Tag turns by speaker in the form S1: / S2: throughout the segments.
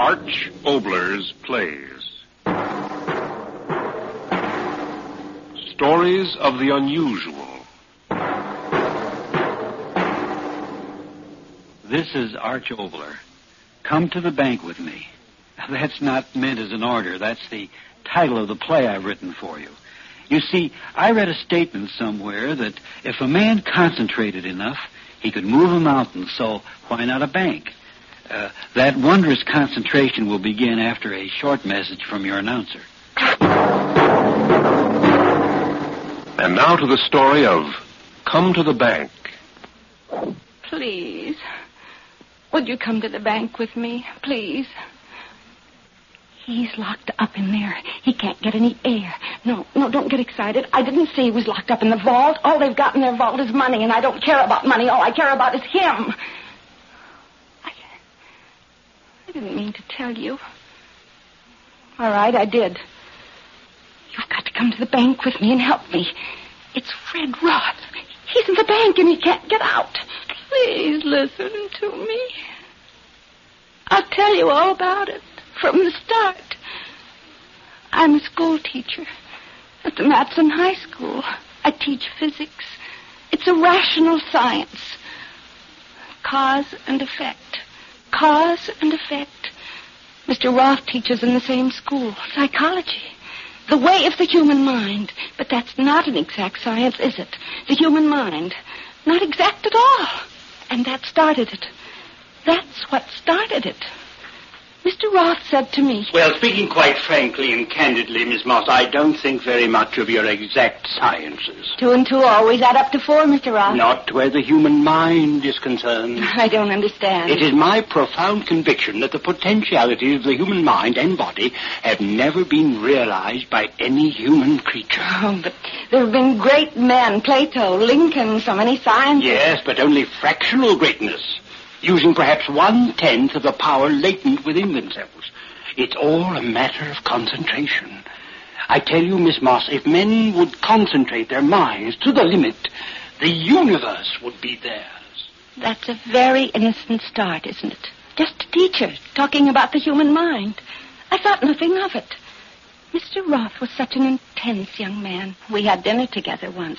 S1: Arch Oboler's plays. Stories of the unusual.
S2: This is Arch Oboler. Come to the bank with me. That's not meant as an order. That's the title of the play I've written for you. You see, I read a statement somewhere that if a man concentrated enough, he could move a mountain, so why not a bank? That wondrous concentration will begin after a short message from your announcer.
S1: And now to the story of Come to the Bank.
S3: Please. Would you come to the bank with me, please? He's locked up in there. He can't get any air. No, don't get excited. I didn't say he was locked up in the vault. All they've got in their vault is money, and I don't care about money. All I care about is him. I didn't mean to tell you. All right, I did. You've got to come to the bank with me and help me. It's Fred Roth. He's in the bank, and he can't get out. Please listen to me. I'll tell you all about it. From the start. I'm a school teacher at the Matson High School. I teach physics. It's a rational science. Cause and effect. Cause and effect. Mr. Roth teaches in the same school. Psychology. The way of the human mind. But that's not an exact science, is it? The human mind. Not exact at all. And that started it. That's what started it. Mr. Roth said to me...
S4: Well, speaking quite frankly and candidly, Miss Moss, I don't think very much of your exact sciences.
S3: 2 and 2 always add up to 4, Mr. Roth.
S4: Not where the human mind is concerned.
S3: I don't understand.
S4: It is my profound conviction that the potentialities of the human mind and body have never been realized by any human creature.
S3: Oh, but there have been great men, Plato, Lincoln, so many scientists.
S4: Yes, but only fractional greatness. Using perhaps 1/10 of the power latent within themselves. It's all a matter of concentration. I tell you, Miss Moss, if men would concentrate their minds to the limit, the universe would be theirs.
S3: That's a very innocent start, isn't it? Just a teacher talking about the human mind. I thought nothing of it. Mr. Roth was such an intense young man. We had dinner together once.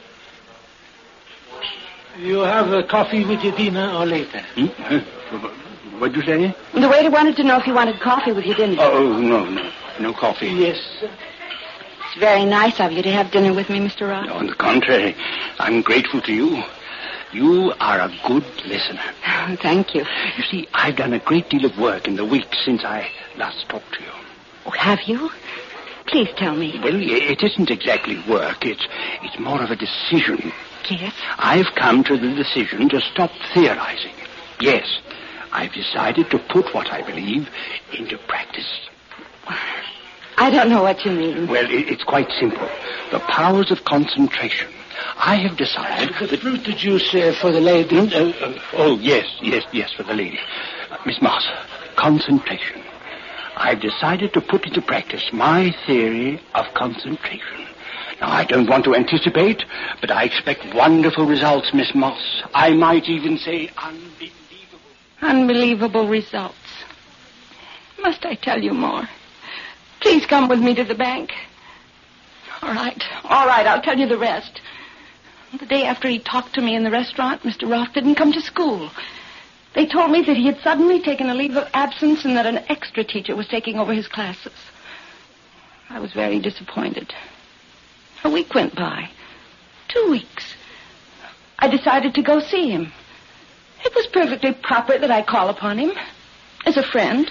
S5: You have coffee with your dinner or later?
S4: What'd you say?
S3: The waiter wanted to know if you wanted coffee with your dinner.
S4: Oh, no coffee.
S5: Yes.
S3: It's very nice of you to have dinner with me, Mr. Roth.
S4: No, on the contrary, I'm grateful to you. You are a good listener.
S3: Oh, thank you.
S4: You see, I've done a great deal of work in the weeks since I last talked to you.
S3: Oh, have you? Please tell me.
S4: Well, it isn't exactly work. It's more of a decision.
S3: Yes?
S4: I've come to the decision to stop theorizing. Yes, I've decided to put what I believe into practice.
S3: I don't know what you mean.
S4: Well, it's quite simple. The powers of concentration. I have decided...
S5: The fruit juice for the lady.
S4: Yes, for the lady. Miss Moss, concentration. I've decided to put into practice my theory of concentration. Now, I don't want to anticipate, but I expect wonderful results, Miss Moss. I might even say unbelievable.
S3: Unbelievable results. Must I tell you more? Please come with me to the bank. All right, I'll tell you the rest. The day after he talked to me in the restaurant, Mr. Roth didn't come to school. They told me that he had suddenly taken a leave of absence and that an extra teacher was taking over his classes. I was very disappointed. A week went by. 2 weeks. I decided to go see him. It was perfectly proper that I call upon him as a friend.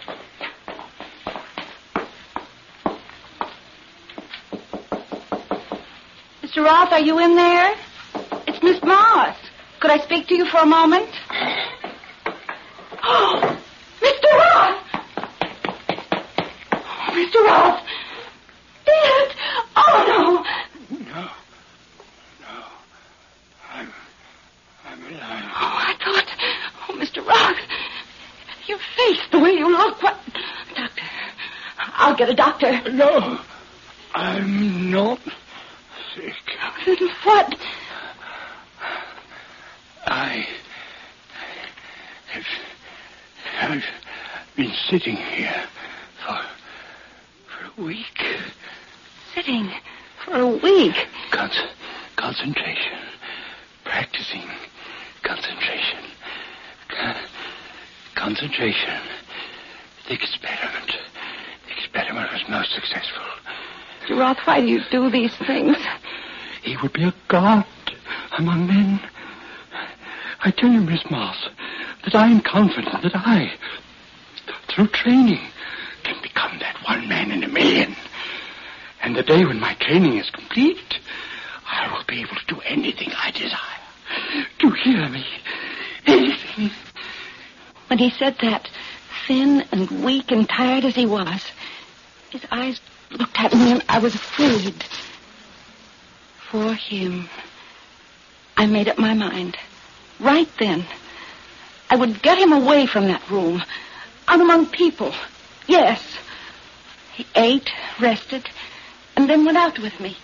S3: Mr. Roth, are you in there? It's Miss Moss. Could I speak to you for a moment? Oh, Mr. Roth! Oh, Mr. Roth! Dead! Oh, no!
S4: No. I'm alive.
S3: Oh, I thought... Oh, Mr. Roth, your face, the way you look, what... Doctor, I'll get a doctor.
S4: No, I'm not sick.
S3: Then what?
S4: I've been sitting here for a week.
S3: Sitting for a week?
S4: Concentration. Practicing concentration. Concentration. The experiment was most successful.
S3: Mr. Roth, why do you do these things?
S4: He would be a god among men. I tell you, Miss Moss, that I am confident that I, through training, can become that one man in a million. And the day when my training is complete, I will be able to do anything I desire. Do you hear me? Anything.
S3: When he said that, thin and weak and tired as he was, his eyes looked at me and I was afraid. For him, I made up my mind. Right then, I would get him away from that room, out among people. Yes. He ate, rested, and then went out with me.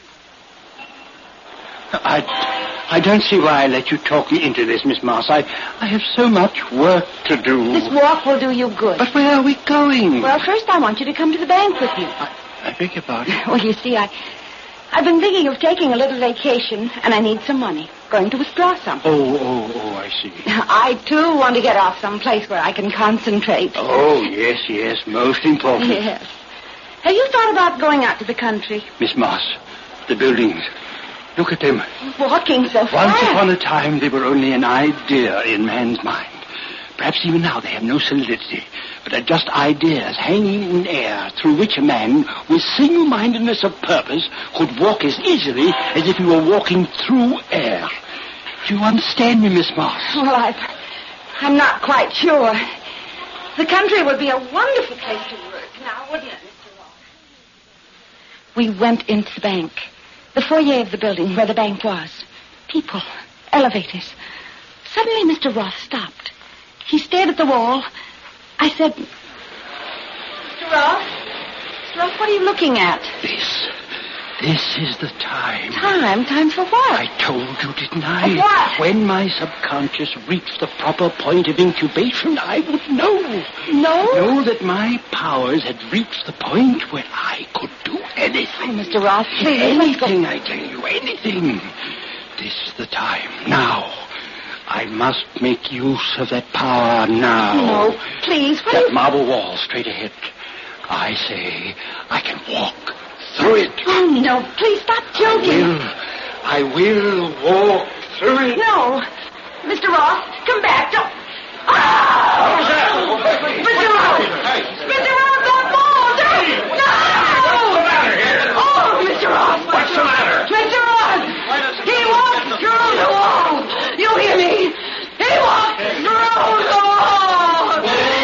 S4: I don't see why I let you talk me into this, Miss Moss. I have so much work to do.
S3: This walk will do you good.
S4: But where are we going?
S3: Well, first I want you to come to the bank with me.
S4: I beg your pardon?
S3: Well, you see, I've been thinking of taking a little vacation, and I need some money. Going to withdraw some.
S4: Oh, I see.
S3: I, too, want to get off someplace where I can concentrate.
S4: Oh, yes, most important.
S3: Yes. Have you thought about going out to the country?
S4: Miss Moss, the buildings. Look at them.
S3: Walking so fast.
S4: Once upon a time, they were only an idea in man's mind. Perhaps even now they have no solidity, but are just ideas hanging in air through which a man with single-mindedness of purpose could walk as easily as if he were walking through air. Do you understand me, Miss Moss?
S3: Well, I'm not quite sure. The country would be a wonderful place to work now, wouldn't it, Mr. Roth? We went into the bank. The foyer of the building where the bank was. People. Elevators. Suddenly Mr. Roth stopped. He stared at the wall. I said, Mr. Roth? Mr. Roth, what are you looking at?
S4: This is the time.
S3: Time for what?
S4: I told you, didn't I?
S3: What?
S4: When my subconscious reached the proper point of incubation, I would know. Know that my powers had reached the point where I could do anything.
S3: Oh, Mr. Roth, please.
S4: Anything, I tell you, anything. This is the time. Now. I must make use of that power now.
S3: No, please.
S4: That marble wall straight ahead. I say I can walk through it.
S3: Oh, no, please stop joking.
S4: I will walk through it.
S3: No. Mr. Roth, come back. Don't. Ah!
S4: What was that?
S3: Mr. Roth! Mr. Roth, don't fall! Don't! No!
S4: What's the matter here?
S3: Oh, Mr. Roth!
S4: What's the matter?
S3: Mr. Roth! He walked through the wall! You hear me? He walked through the wall!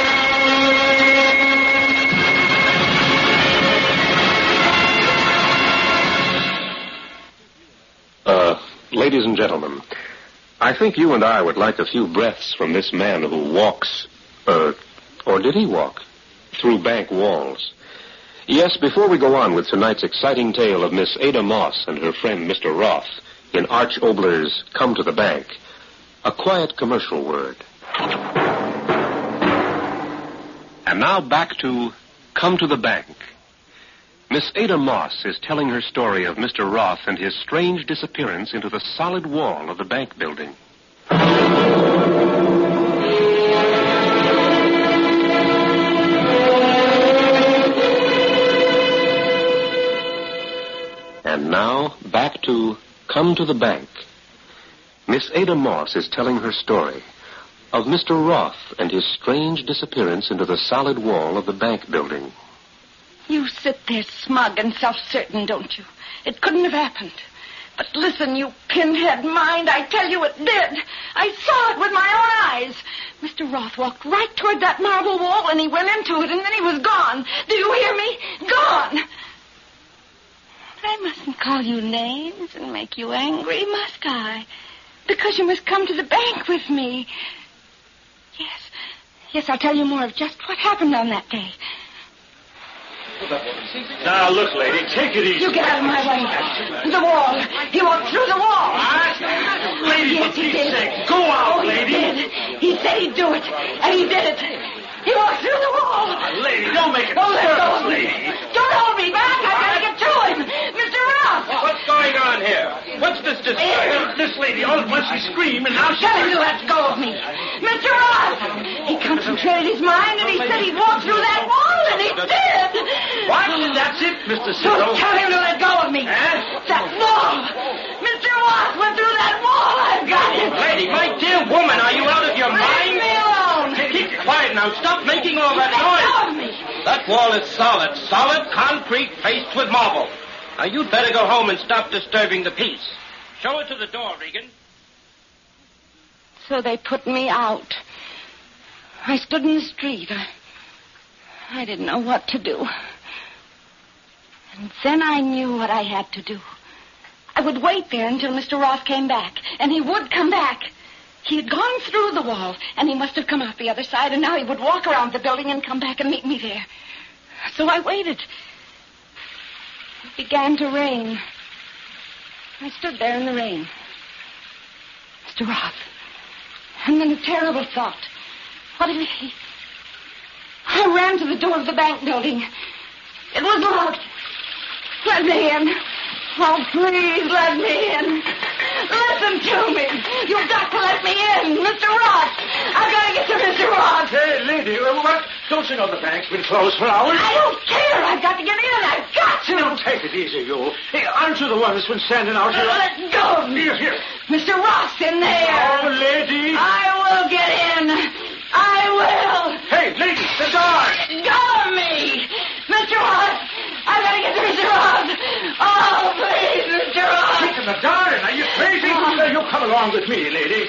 S1: Ladies and gentlemen, I think you and I would like a few breaths from this man who walks, or did he walk, through bank walls. Yes, before we go on with tonight's exciting tale of Miss Ada Moss and her friend Mr. Roth in Arch Obler's Come to the Bank, a quiet commercial word. And now back to Come to the Bank. Miss Ada Moss is telling her story of Mr. Roth and his strange disappearance into the solid wall of the bank building. And now, back to Come to the Bank. Miss Ada Moss is telling her story of Mr. Roth and his strange disappearance into the solid wall of the bank building.
S3: You sit there smug and self-certain, don't you? It couldn't have happened. But listen, you pinhead mind, I tell you it did. I saw it with my own eyes. Mr. Roth walked right toward that marble wall, and he went into it, and then he was gone. Do you hear me? Gone. But I mustn't call you names and make you angry, must I? Because you must come to the bank with me. Yes, I'll tell you more of just what happened on that day.
S6: Now, look, lady, take it easy.
S3: You get out of my way. The wall. He walked through the wall.
S6: Lady,
S3: Yes,
S6: for
S3: he
S6: Pete's
S3: did.
S6: sake, go out,
S3: Oh,
S6: lady.
S3: he did. He said he'd do it, and he did it. He walked through the wall.
S6: Lady, don't make it.
S3: Oh, let go of me.
S6: lady.
S3: Don't hold me back. I've got to get to him. Mr. Ross.
S6: What's going on here? What's this this lady all at once she screamed and now she...
S3: Tell him to let go of me. Mr. Ross. He concentrated his mind and he said he'd walk through that wall, and he did.
S6: What? That's it, Mr. Siddle.
S3: Don't tell him to let go of me. That wall. Mr. Ross went through that wall. I've got him.
S6: Lady, my dear woman, are you out of your
S3: Leave
S6: mind?
S3: me alone.
S6: Keep quiet now. Stop making all that
S3: Let go
S6: noise.
S3: of me.
S6: That wall is solid. Solid concrete faced with marble. Now, you'd better go home and stop disturbing the peace. Show it to the door, Regan.
S3: So they put me out. I stood in the street. I didn't know what to do. And then I knew what I had to do. I would wait there until Mr. Ross came back. And he would come back. He had gone through the wall, and he must have come out the other side, and now he would walk around the building and come back and meet me there. So I waited. It began to rain. I stood there in the rain. Mr. Roth. And then a terrible thought. What if he... I ran to the door of the bank building. It was locked. Let me in. Oh, please let me in. Listen to me. You've got to let me in. Mr. Roth. I've got to get to Mr. Roth.
S6: Hey, lady, what? Don't you know the bank's been closed for hours?
S3: I don't care. I've got to get in. I've got to.
S6: Now, take it easy, you. Hey, aren't you the one that's been standing out here?
S3: Let go of me.
S6: Here.
S3: Mr. Ross in there.
S6: Oh, lady.
S3: I will get in. I will.
S6: Hey, lady, the door.
S3: Let go of me. Mr. Ross. I've got to get to Mr. Ross. Oh, please, Mr. Ross.
S6: Taking the darn. Are you crazy? You come along with me, lady.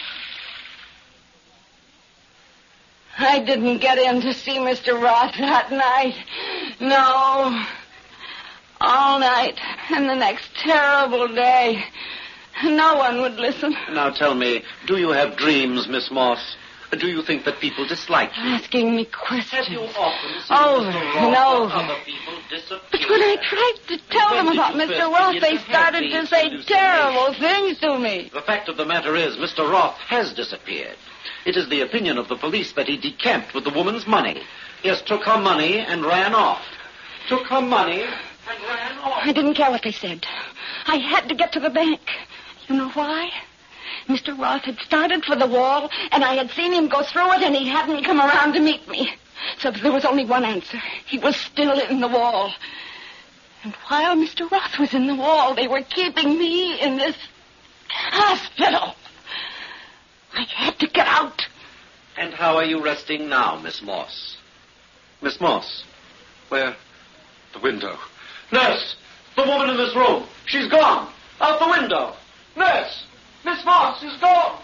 S3: I didn't get in to see Mr. Roth that night. No. All night and the next terrible day. No one would listen.
S7: Now tell me, do you have dreams, Miss Moss? Do you think that people dislike you?
S3: Asking me questions.
S7: Have you often seen
S3: Over
S7: Mr.
S3: and
S7: Roth
S3: over.
S7: and other people disappear?
S3: But when I tried to tell them
S7: When did
S3: about
S7: you
S3: Mr.
S7: first
S3: Roth,
S7: begin
S3: they
S7: to have
S3: started
S7: these
S3: to say
S7: hallucinations?
S3: terrible things to me.
S7: The fact of the matter is, Mr. Roth has disappeared. It is the opinion of the police that he decamped with the woman's money. Yes, took her money and ran off. Took her money and ran off.
S3: I didn't care what they said. I had to get to the bank. You know why? Mr. Roth had started for the wall, and I had seen him go through it, and he hadn't come around to meet me. So there was only one answer. He was still in the wall. And while Mr. Roth was in the wall, they were keeping me in this hospital. I had to get out.
S7: And how are you resting now, Miss Moss? Miss Moss, where? The window. Nurse, the woman in this room. She's gone. Out the window. Nurse, Miss Moss is gone.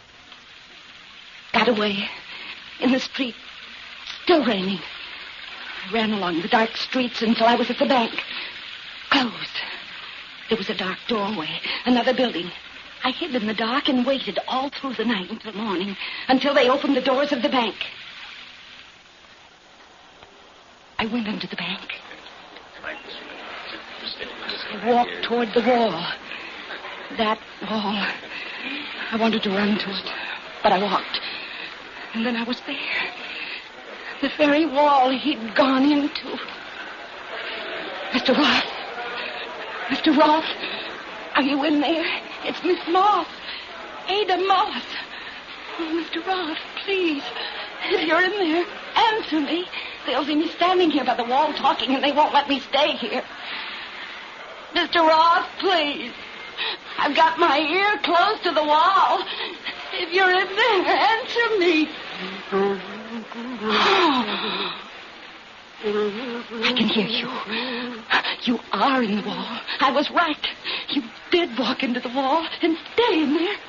S3: Got away. In the street. Still raining. I ran along the dark streets until I was at the bank. Closed. There was a dark doorway. Another building. I hid in the dark and waited all through the night until morning, until they opened the doors of the bank. I went into the bank. I walked toward the wall. That wall. I wanted to run to it, but I walked. And then I was there. The very wall he'd gone into. Mr. Roth. Mr. Roth, are you in there? It's Miss Moss. Ada Moss. Oh, Mr. Roth, please. If you're in there, answer me. They'll see me standing here by the wall talking, and they won't let me stay here. Mr. Roth, please. I've got my ear close to the wall. If you're in there, answer me. I can hear you. You are in the wall. I was right. You did walk into the wall and stay in there.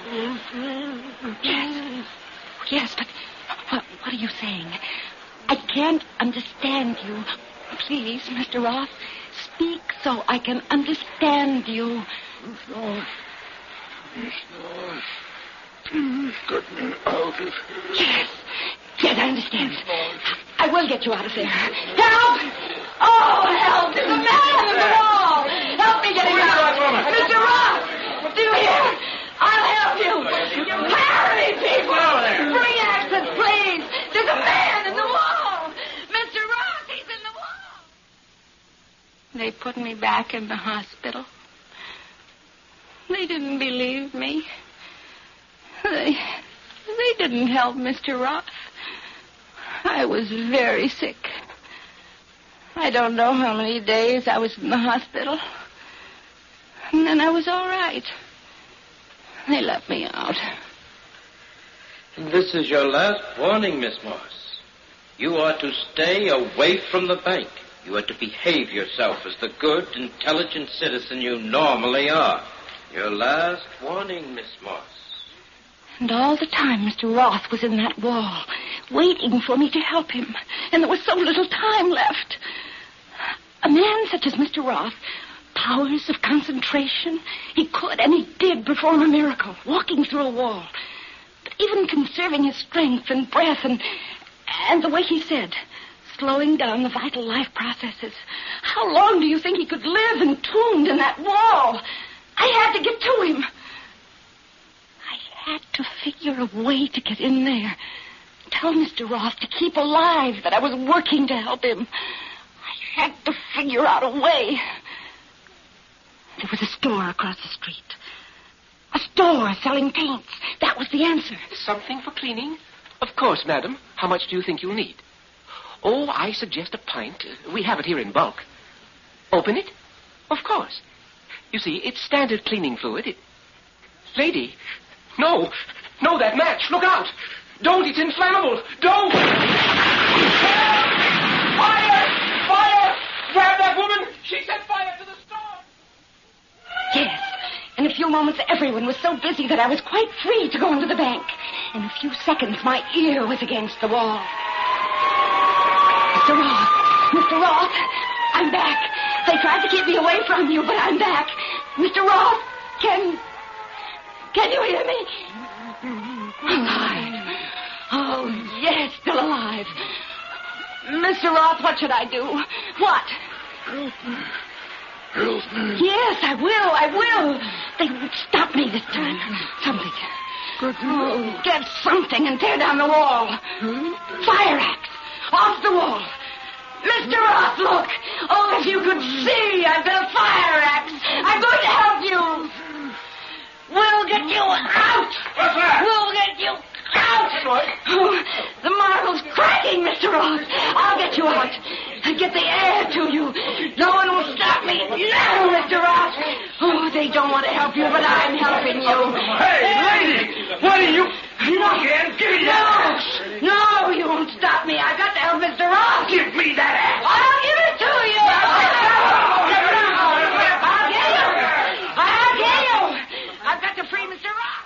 S3: Yes. Yes, but what are you saying? I can't understand you. Please, Mr. Roth, speak so I can understand you.
S6: Please get me out of here.
S3: Yes. Yes, I understand. I will get you out of there. Help! Oh, help! There's a man in the wall! Help me get him out! Mr. Roth! Do you hear? I'll help you! Hurry, people! Bring access, please! There's a man in the wall! They put me back in the hospital. They didn't believe me. They didn't help Mr. Roth. I was very sick. I don't know how many days I was in the hospital. And then I was all right. They let me out.
S6: This is your last warning, Miss Moss. You are to stay away from the bank. You are to behave yourself as the good, intelligent citizen you normally are. Your last warning, Miss Moss.
S3: And all the time Mr. Roth was in that wall, waiting for me to help him. And there was so little time left. A man such as Mr. Roth, powers of concentration, he could and he did perform a miracle, walking through a wall. But even conserving his strength and breath and the way he said, slowing down the vital life processes. How long do you think he could live entombed in that wall? I had to get to him. I had to figure a way to get in there. Tell Mr. Roth to keep alive, that I was working to help him. I had to figure out a way. There was a store across the street. A store selling paints. That was the answer.
S8: Something for cleaning? Of course, madam. How much do you think you'll need? Oh, I suggest a pint. We have it here in bulk. Open it? Of course. You see, it's standard cleaning fluid. Lady, no, that match. Look out. Don't, it's inflammable. Don't. Fire! Grab that woman. She set fire to the store.
S3: Yes. In a few moments, everyone was so busy that I was quite free to go into the bank. In a few seconds, my ear was against the wall. Mr. Roth, I'm back. They tried to keep me away from you, but I'm back. Mr. Roth, can you hear me? Alive. Oh, yes, still alive. Mr. Roth, what should I do? What?
S9: Help me.
S3: Yes, I will. They won't stop me this time. Something. Oh, get something and tear down the wall. Fire axe. Off the wall. Mr. Roth, look. Oh, if you could see, I've got a fire axe. I'm going to help you. We'll get you out.
S6: What's that?
S3: We'll get you out. Oh, the marble's cracking, Mr. Roth. I'll get you out. I'll get the air to you. No one will stop me now, Mr. Roth. Oh, they don't want to help you, but I'm helping you.
S6: Hey, lady! What are you...
S3: No.
S6: Again? Give me that axe!
S3: No, you won't stop me. I've got to help Mr. Roth.
S6: Give me that axe!
S3: I'll give it to you. I'll get you. I've got to free Mr. Roth.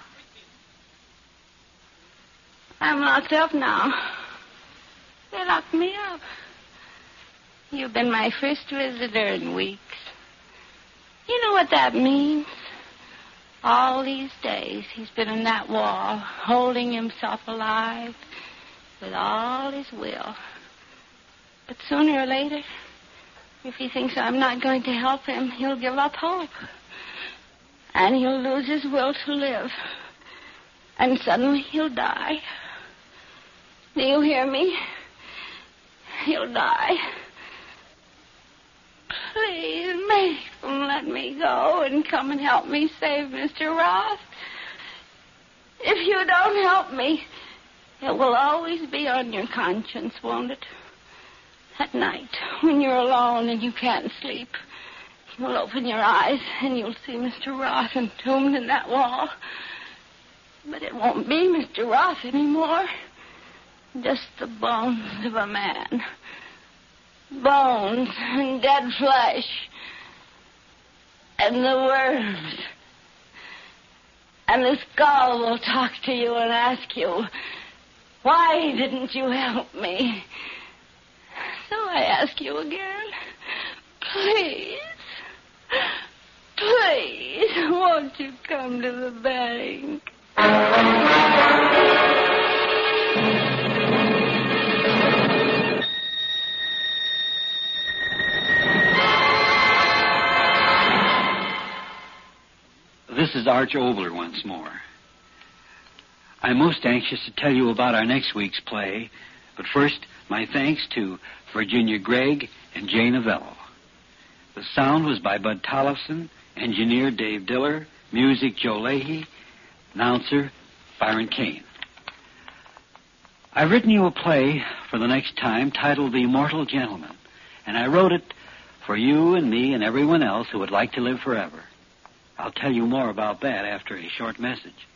S3: I'm locked up now. They locked me up. You've been my first visitor in weeks. You know what that means? All these days he's been in that wall, holding himself alive with all his will. But sooner or later, if he thinks I'm not going to help him, he'll give up hope. And he'll lose his will to live. And suddenly he'll die. Do you hear me? He'll die. Please make them let me go and come and help me save Mr. Roth. If you don't help me, it will always be on your conscience, won't it? At night, when you're alone and you can't sleep, you'll open your eyes and you'll see Mr. Roth entombed in that wall. But it won't be Mr. Roth anymore. Just the bones of a man. Bones and dead flesh. And the worms. And the skull will talk to you and ask you, why didn't you help me? So I ask you again, please, won't you come to the bank?
S2: This is Arch Obler once more. I'm most anxious to tell you about our next week's play, but first, my thanks to Virginia Gregg and Jane Avello. The sound was by Bud Tollefson, engineer Dave Diller, music Joe Leahy, announcer Byron Kane. I've written you a play for the next time titled The Immortal Gentleman, and I wrote it for you and me and everyone else who would like to live forever. I'll tell you more about that after a short message.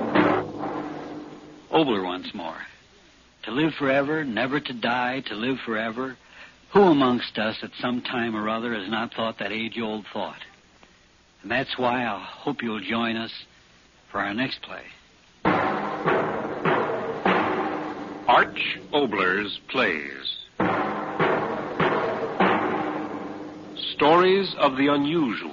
S2: Obler once more. To live forever, never to die, to live forever. Who amongst us at some time or other has not thought that age-old thought? And that's why I hope you'll join us for our next play.
S1: Arch Obler's Plays. Stories of the unusual.